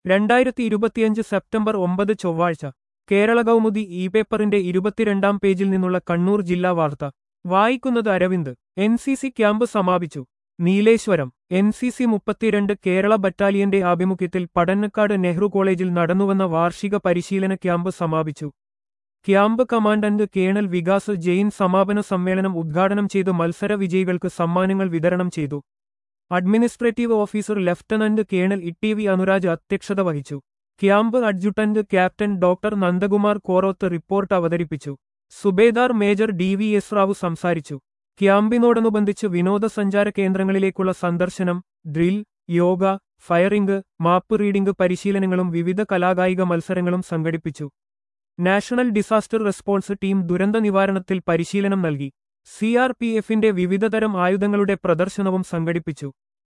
2025 September 9 ചൊവ്വാഴ്ച Kerala Kaumudi E പേപ്പറിന്റെ 22-ാം പേജിൽ നിന്നുള്ള കണ്ണൂർ ജില്ലാ വാർത്ത വായിക്കുന്നത് അരവിന്ദ്. എൻസിസി ക്യാമ്പ് സമാപിച്ചു. നീലേശ്വരം. എൻസിസി 32 കേരള ബറ്റാലിയന്റെ ആഭിമുഖ്യത്തിൽ പടന്നക്കാട് നെഹ്റു കോളേജിൽ നടന്നുവന്ന വാർഷിക പരിശീലന ക്യാമ്പ് സമാപിച്ചു. Camp commandant colonel Vikas Jain സമാപന സമ്മേളനം ഉദ്ഘാടനം ചെയ്ത് മത്സര വിജയികൾക്ക് സമ്മാനങ്ങൾ വിതരണം ചെയ്തു. Administrative officer lieutenant colonel E T V. Anuraj അധ്യക്ഷത വഹിച്ചു. Camp adjutant captain doctor Nandakumar Koroth report അവതരിപ്പിച്ചു. സുബേദാർ മേജർ ഡി.വി.എസ്. റാവു സംസാരിച്ചു. ക്യാമ്പിനോടനുബന്ധിച്ച് വിനോദസഞ്ചാര കേന്ദ്രങ്ങളിലേക്കുള്ള സന്ദർശനം, drill, yoga, firing, map reading പരിശീലനങ്ങളും വിവിധ കലാകായിക മത്സരങ്ങളും സംഘടിപ്പിച്ചു. നാഷണൽ ഡിസാസ്റ്റർ റെസ്പോൺസ് ടീം ദുരന്ത നിവാരണത്തിൽ പരിശീലനം നൽകി. CRPFന്റെ വിവിധതരം ആയുധങ്ങളുടെ പ്രദർശനവും സംഘടിപ്പിച്ചു.